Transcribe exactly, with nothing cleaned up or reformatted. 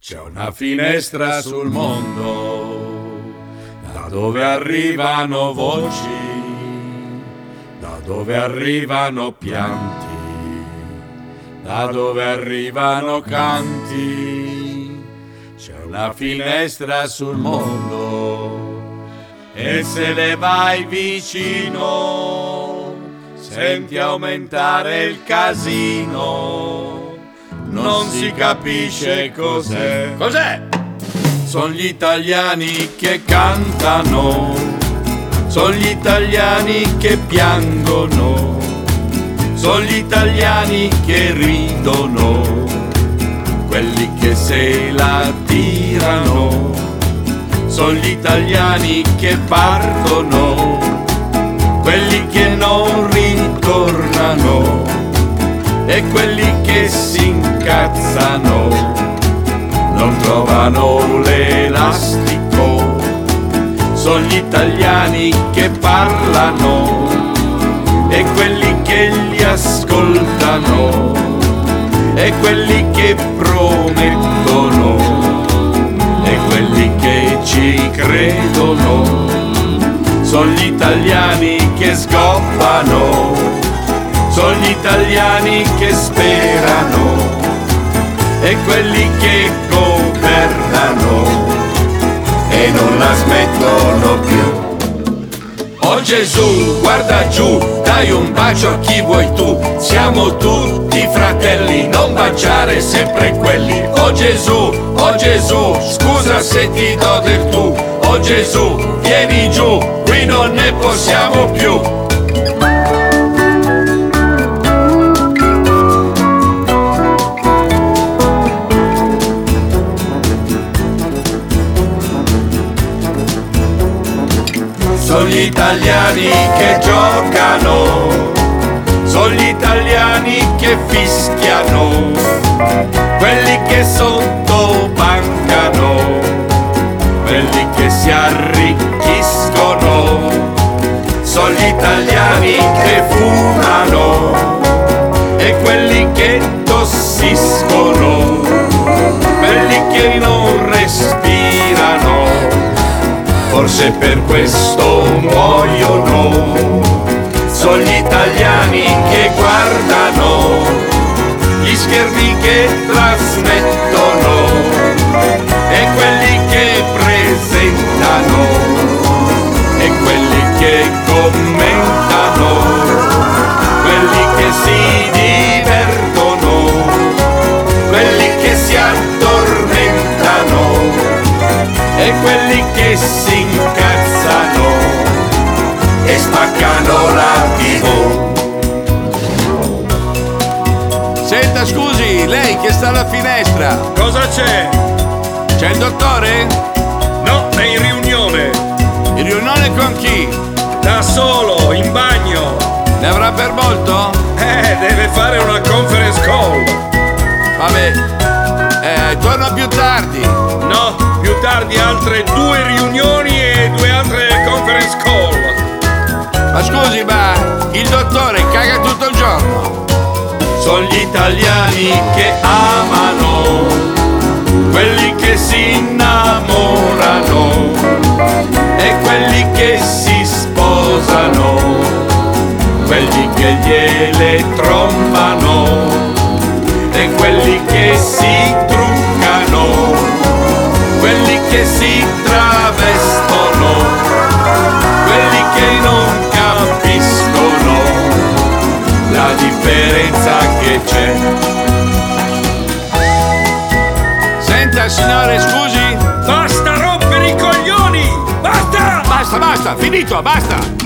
C'è una finestra sul mondo, da dove arrivano voci, da dove arrivano pianti, da dove arrivano canti. C'è una finestra sul mondo e se le vai vicino senti aumentare il casino. Non si capisce cos'è. Cos'è? Sono gli italiani che cantano, sono gli italiani che piangono, sono gli italiani che ridono, quelli che se la tirano. Sono gli italiani che partono, quelli che non ritornano e quelli che si incazzano, non trovano l'elastico. Sono gli italiani che parlano e quelli che li ascoltano e quelli che promettono e quelli che ci credono. Sono gli italiani che sgobbano, sono gli italiani che sperano e quelli che governano e non la smettono più. Oh Gesù, guarda giù, dai un bacio a chi vuoi tu. Siamo tutti fratelli, non baciare sempre quelli. Oh Gesù, oh Gesù, scusa se ti do del tu. Oh Gesù, vieni giù, qui non ne possiamo più. Sono gli italiani che giocano, sono gli italiani che fischiano, quelli che sottobancano, quelli che si arricchiscono. Sono gli italiani che fumano e quelli che tossiscono, quelli che non respirano, forse per questo muoiono. Sono gli italiani che guardano, gli schermi che trasmettono e quelli che presentano e quelli che commentano, quelli che si divertono, quelli che si addormentano e quelli che si incazzano e spaccano la tivù. Senta, scusi, lei che sta alla finestra, Cosa c'è? c'è il dottore? No, è in riunione. In riunione con chi? Da solo, in bagno. Ne avrà per molto? Eh, deve fare una conference call. Vabbè, eh, torna più tardi. No, più tardi altre due riunioni e due altre conference call. Ma scusi, ma il dottore caga tutto il giorno? Sono gli italiani che amano, quelli che si innamorano e quelli che si sposano, quelli che gliele trombano e quelli che si truccano, quelli che si travestono, quelli che non capiscono la differenza che c'è. Senta, signore, scusi. Basta rompere i coglioni! Basta! Basta, basta, finito, basta.